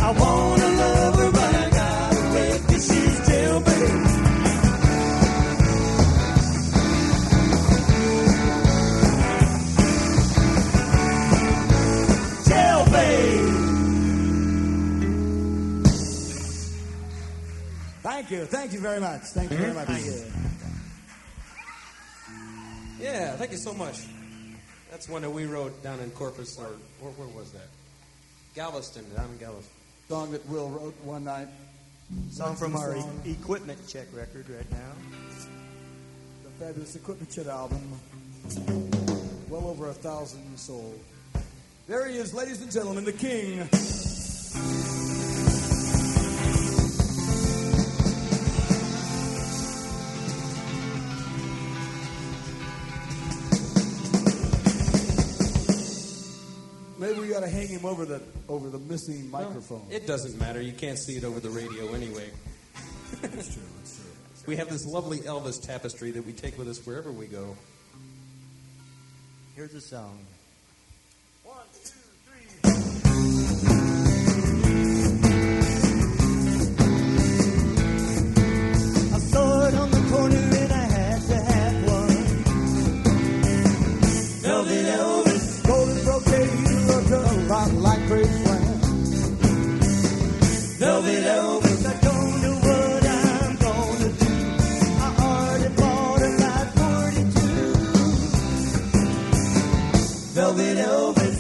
I wanna love her, but I gotta wait 'cause she's jailbait. Thank you very much. Thank you very much. Yeah, thank you so much. That's one that we wrote down in Corpus, or where was that? Galveston, down in Galveston. Song that Will wrote one night. Song from our Equipment Check record right now. The fabulous Equipment Check album. Well over 1,000 sold. There he is, ladies and gentlemen, the king. Maybe we got to hang him over the missing microphone. Well, it doesn't matter. You can't see it over the radio anyway. That's true. That's true. We have this lovely Elvis tapestry that we take with us wherever we go. Here's a song. 1, 2, 3. I saw it on the corner and I had to have one. Velvet Elvis, golden brocade. Rock like great friend. Velvet Elvis, I don't know what I'm gonna do. I already bought about 42. Velvet Elvis,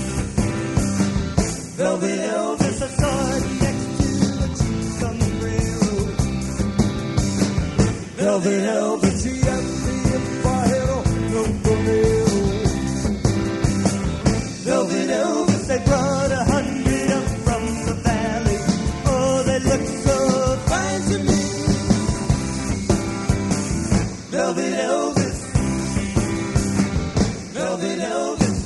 Velvet Elvis, I saw it next to the Tucson Railroad. Velvet Elvis, she asked me if I had a no tornado. Velvet Elvis, they brought 100 up from the valley. Oh, they look so fine to me. Velvet Elvis, Velvet Elvis.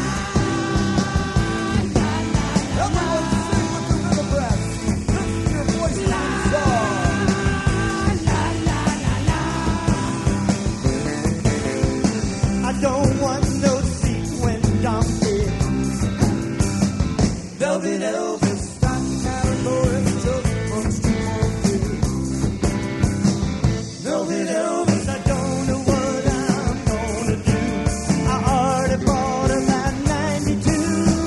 Everyone sing with the little breath. Lift your voice to the song. I don't want no sequin donkey. Velvet Elvis, Stop carrying boys till from Street Velvet Elvis, I don't know what I'm gonna do. I already bought about 92.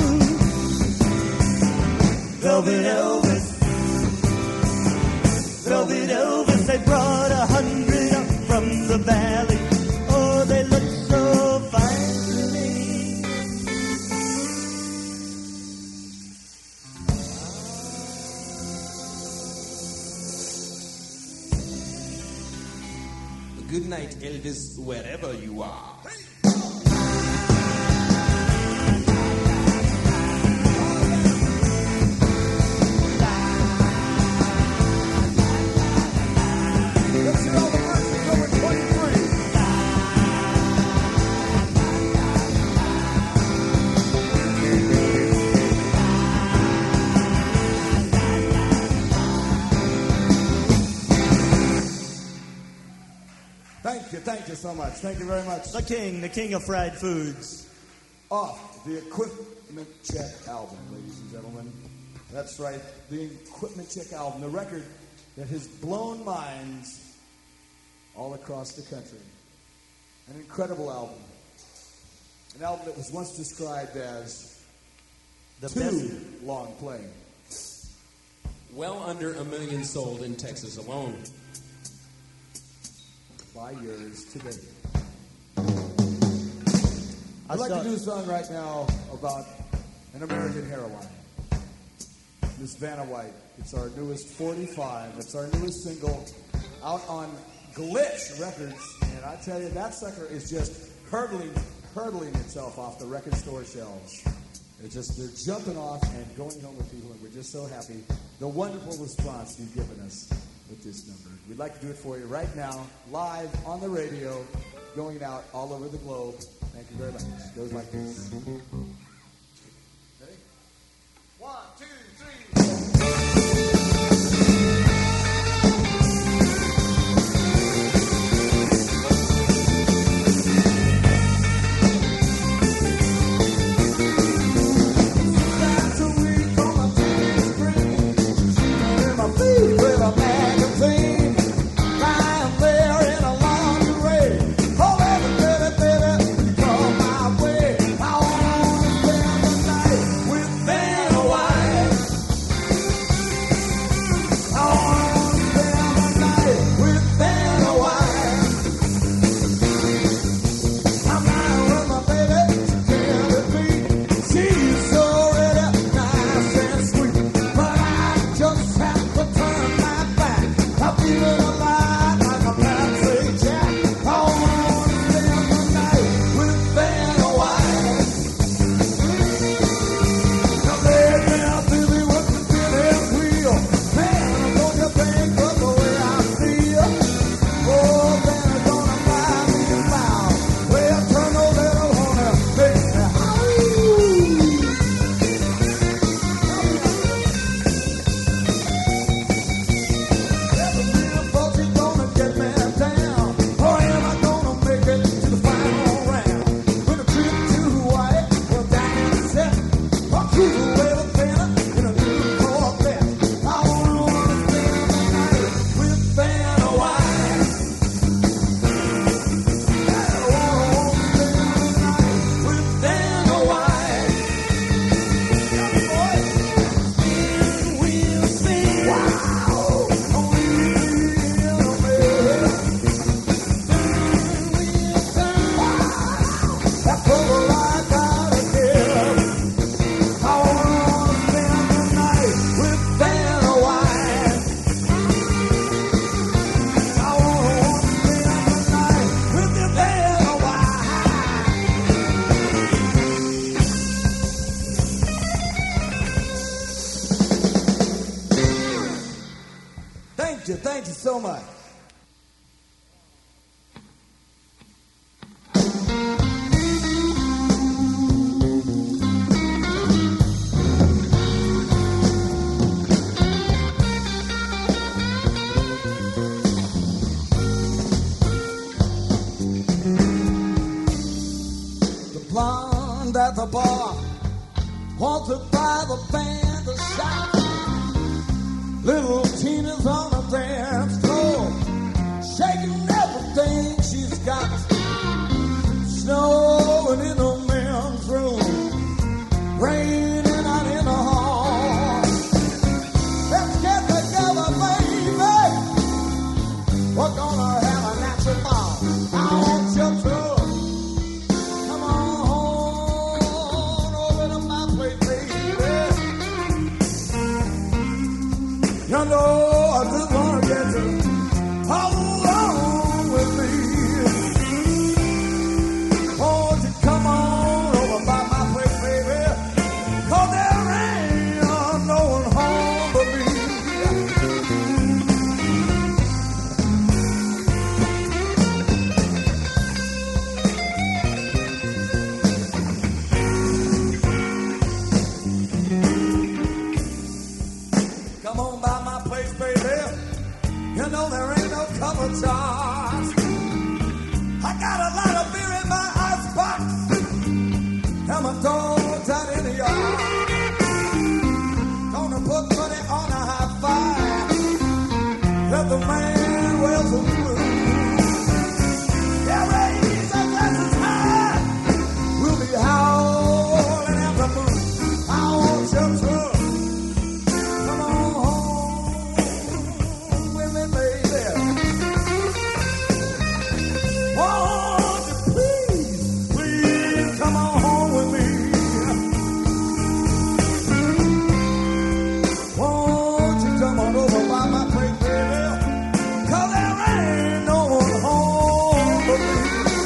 Velvet Elvis, Velvet Elvis, they brought 100 up from the valley. Oh, they look so fine to me. Good night, Elvis, wherever you are. Let's hear all the verses over 23. Thank you so much. Thank you very much. The king of fried foods. Off the Equipment Check album, ladies and gentlemen. That's right, the Equipment Check album, the record that has blown minds all across the country. An incredible album. An album that was once described as too long playing. Well under 1 million sold in Texas alone. Buy yours today. I'd like to do a song right now about an American heroine. Miss Vanna White. It's our newest 45. It's our newest single out on Glitch Records. And I tell you, that sucker is just hurtling itself off the record store shelves. They're jumping off and going home with people, and we're just so happy. The wonderful response you've given us with this number. We'd like to do it for you right now, live on the radio, going out all over the globe. Thank you very much. It goes like this. Ready? 1, 2, 3. Thank you. Thank you so much. Blonde at the bar, wants to buy the band a shot. Little Tina's on the dance floor, shaking everything she's got. Snowing in the men's room, raining out in the hall. Let's get together, baby. We're gonna have a natural ball. I want you to you know, I just wanna get you all along with me. Won't you come on over by my place, baby? 'Cause there ain't no one home but me. Come on by my place, baby. You know there ain't no cover charge. I got a lot of beer in my icebox, and my dog's out in the yard. Gonna put money on a high five that the man wears the blue. Yeah, raise the glasses high. We'll be howling at the moon. I want you to come on home with me, baby. Won't you please, please come on home with me? Won't you come on over by my place, baby? 'Cause there ain't no one home but me.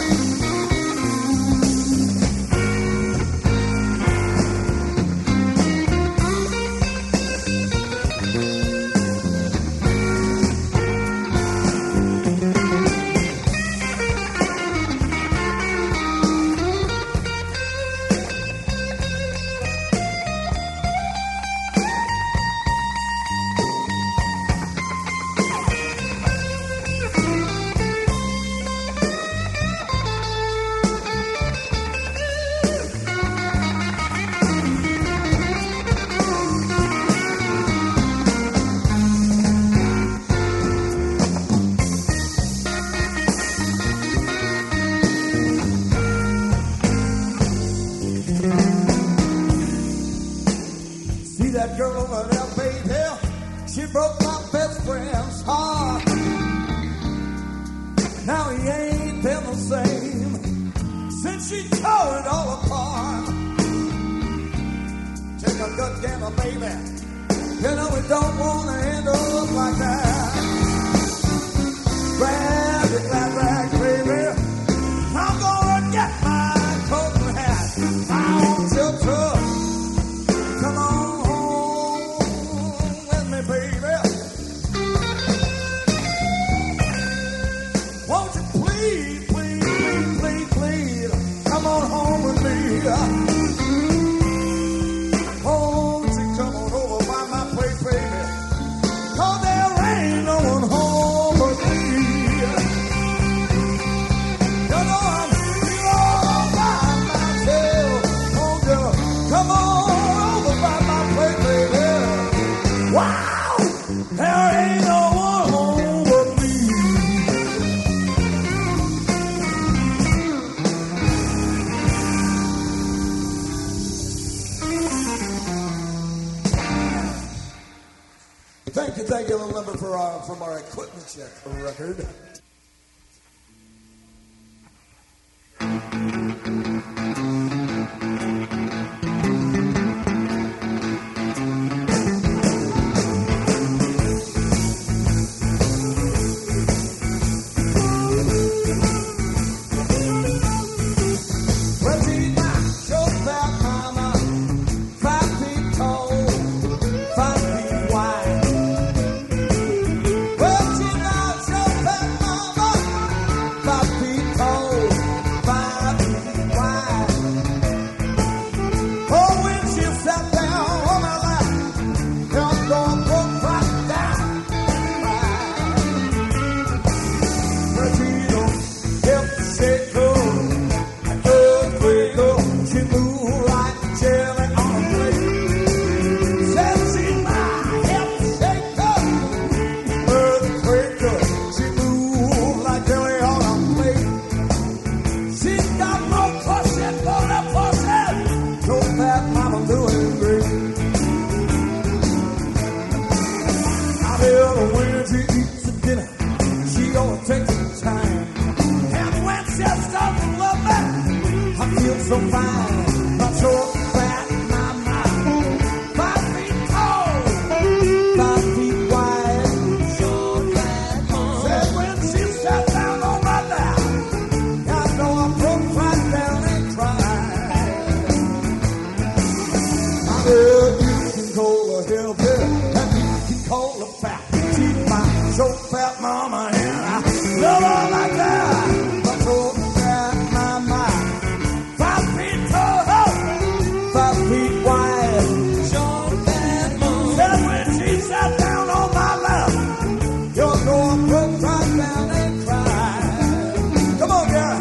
See that girl over there, baby? She broke my best friend's heart. Now he ain't been the same since she tore it all apart. Take a good gander, baby. You know we don't want to end up like that. Grab your glad rags, baby. I'm gonna get my coat and hat. I want you to come on home with me, baby. Won't you please, please, please, please, please come on home with me? Won't you come on over by my place, baby? 'Cause there ain't no one home but me. You know I'm all by myself. Won't you come on over by my place, baby? Wow! There ain't no one home but me. Thank you, little number from our equipment check record. Well, tell her when she eats the dinner, she ought to take some time. And when she starts to love me, I feel so fine. My short, fat, my mind. 5 feet tall, 5 feet wide. Short, fat, mom. Said when she sat down on my lap, I know I broke right down and cried. I heard you can call her healthy, and you can call her fat. She's my short, fat mama, and I love her like that. My short, fat mama. 5 feet tall, 5 feet wide. Short, fat mama. Said when she sat down on my lap, your door broke right down and cried. Come on, girl.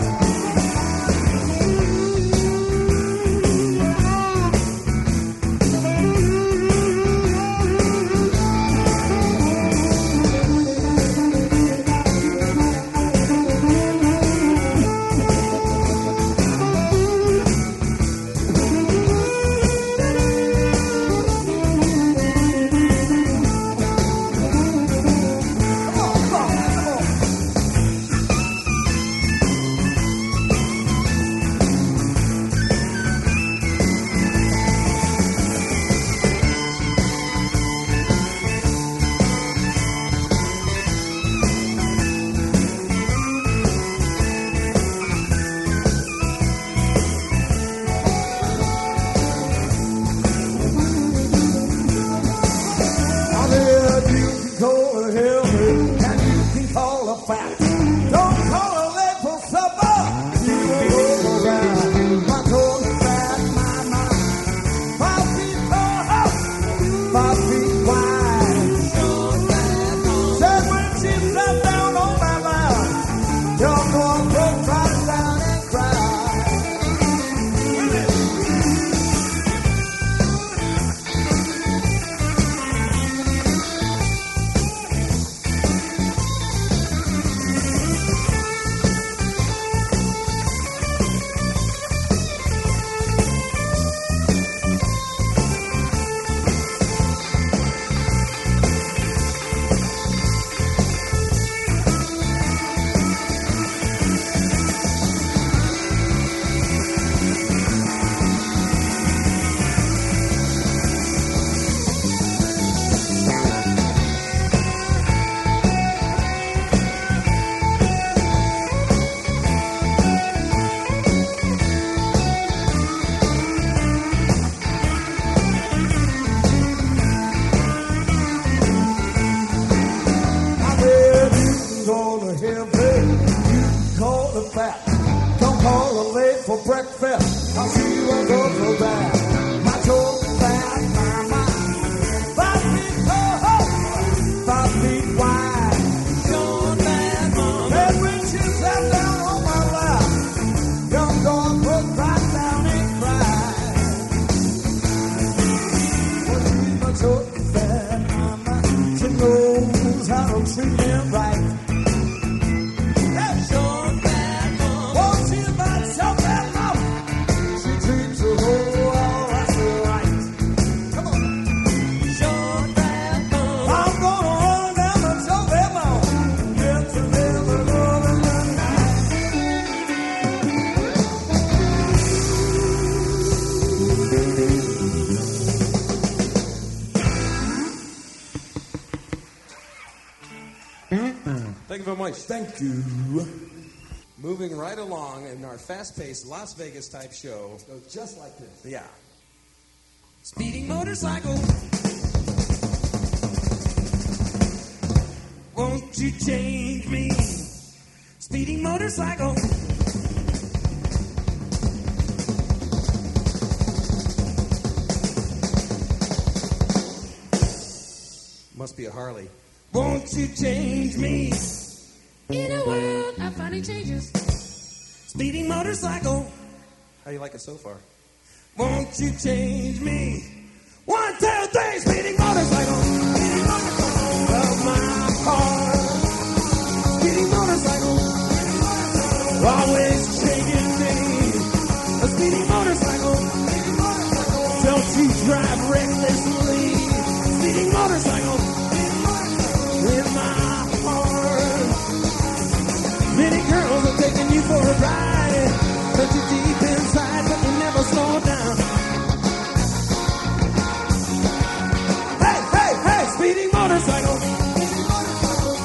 breakfast. I'll see you and go for that. My toe fat, my 5 feet tall, 5 feet wide. Short man, mama. And when she sat down on my lap, young dog broke right down and cried. Well, she's my toe fat, mama. She knows how to treat me right. Thank you very much. Thank you. Moving right along in our fast-paced Las Vegas type show. So just like this. Yeah. Speeding motorcycle. Won't you change me? Speeding motorcycle. Must be a Harley. Won't you change me? In a world of funny changes. Speeding motorcycle. How you like it so far? Won't you change me? 1, 2, 3, speeding motorcycle. Speeding motorcycle. Of my heart. Speeding motorcycle. Always shaking me. A speeding motorcycle. Don't you drive recklessly. Speeding motorcycle.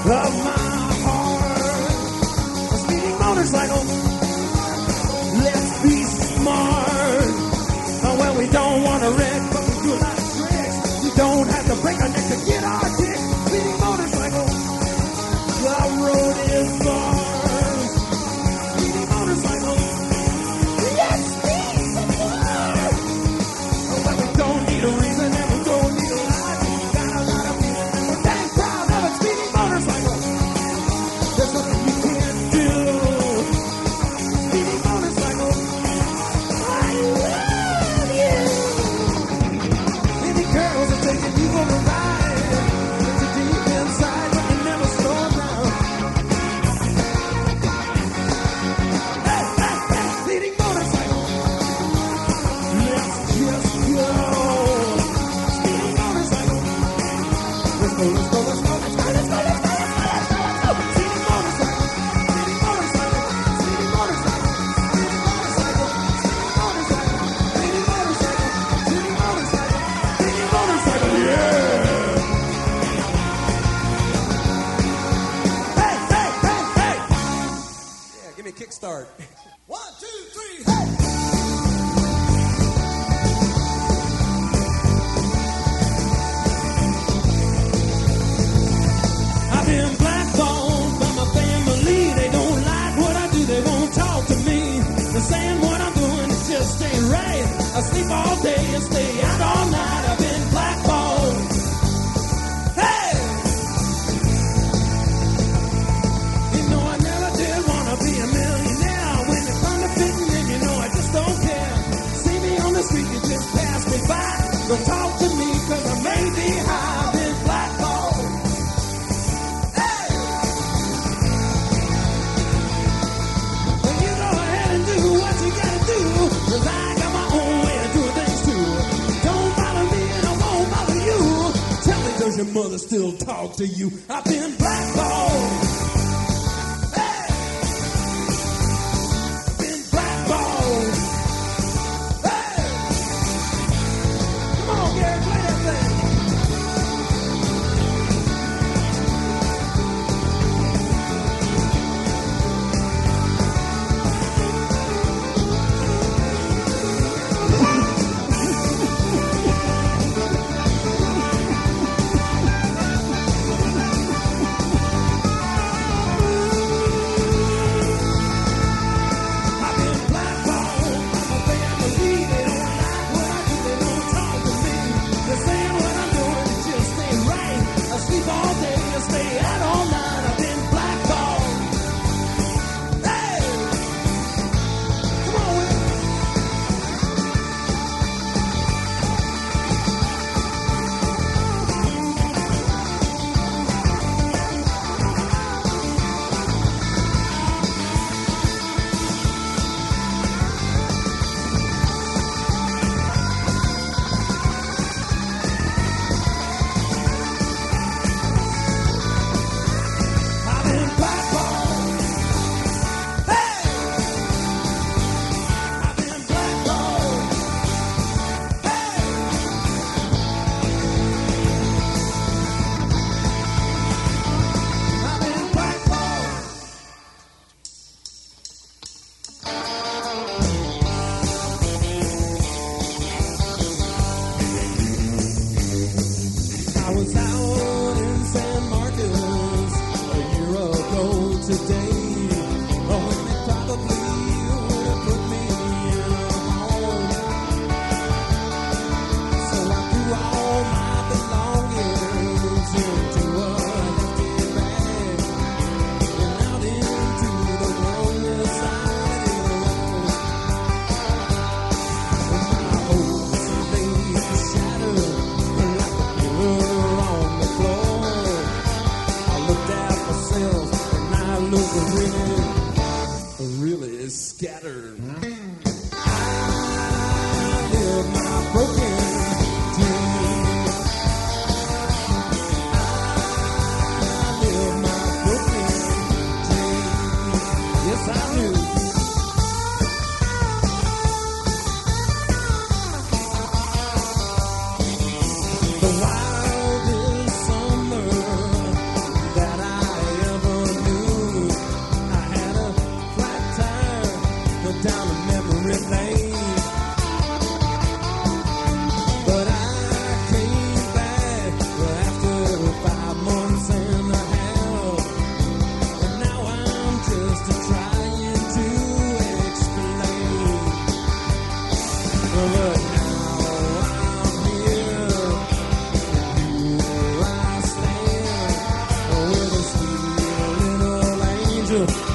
of my heart. A speeding motorcycle. Let's be smart. Well, we don't want to wreck, but we do a lot of tricks. We don't have to break our neck to get our dick. Speeding motorcycle. The road is far. Speeding motorcycle. Let's be smart. Well, we don't need a reason and we don't need a lie. We got a lot of people and we're dang proud of a speeding motorcycle. There's nothing you can't do. Speeding motorcycle. I love you. Many girls are taking you on a ride. It's deep inside, but you never slow down. Hey, hey, hey, speeding motorcycle. Let's just go. Speeding motorcycle. Let's go, let's go, let's go, let's go, let's go, let's go, let's go, let's go, let's go. Speeding motorcycle. Speeding motorcycle. Speeding motorcycle. Speeding motorcycle. Speeding motorcycle. Speeding motorcycle. Speeding motorcycle. Speeding motorcycle. Yeah. Hey, hey, hey, hey. Yeah, give me a kickstart. 1, 2, 3, hey! I've been blackballed by my family. They don't like what I do. They won't talk to me. They're saying what I'm doing is just ain't right. I sleep all day and stay out all night. I've been blackballed. Hey! You know I never did want to be a millionaire. When it comes to fitting in, you know I just don't care. See me on the street, you just pass me by. Don't talk to me cause I may be high. I've been blackballed. Well, you go ahead and do what you gotta do, 'cause I got my own way of doing things too. Don't bother me and I won't bother you. Tell me, does your mother still talk to you? I've been blackballed. Hey! Been blackballed. Hey! Come on, Gary, play that thing. I've been blackballed by my family. They don't like what I do. They don't talk to me. They're saying what I'm doing is just ain't right. I sleep all day and stay out all night. I've been blackballed. Hey! Come on, Will. to